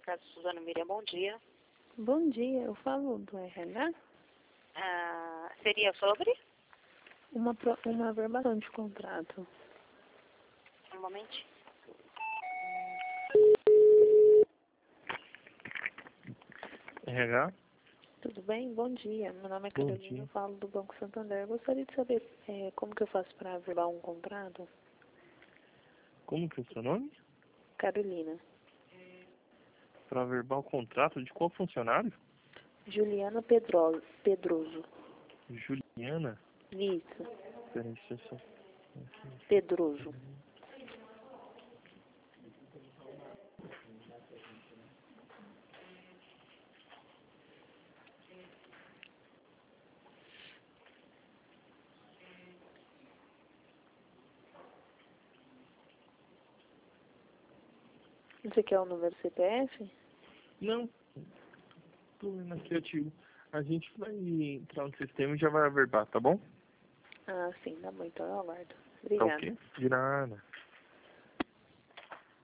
casa Suzana Miriam, bom dia. Bom dia, eu falo do RH. Seria sobre? Uma verbação de contrato. Um momentinho. RH? Tudo bem? Bom dia. Meu nome é Bom Carolina, dia. eu falo do Banco Santander. Eu gostaria de saber como que eu faço para verbar um contrato. Como que é o seu nome? Carolina. Para verbal o contrato de qual funcionário? Juliana Pedroso. Juliana? Isso. Peraí, deixa eu só... Pedroso. Você quer o número CPF? Não. Problema criativo. A gente vai entrar no sistema e já vai averbar, tá bom? Ah, sim, tá bom, então eu aguardo. Tá Obrigada. ok? De nada.